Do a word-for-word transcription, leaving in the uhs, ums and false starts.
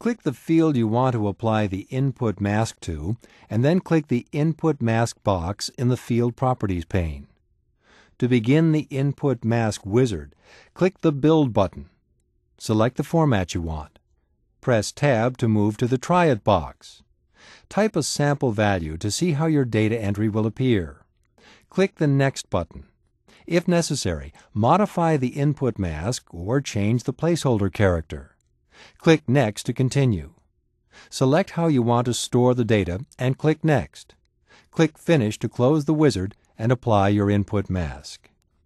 Click the field you want to apply the input mask to, and then click the Input Mask box in the Field Properties pane. To begin the Input Mask wizard, click the Build button. Select the format you want. Press Tab to move to the Try It box. Type a sample value to see how your data entry will appear. Click the Next button. If necessary, modify the input mask or change the placeholder character. Click Next to continue. Select how you want to store the data and click Next. Click Finish to close the wizard and apply your input mask.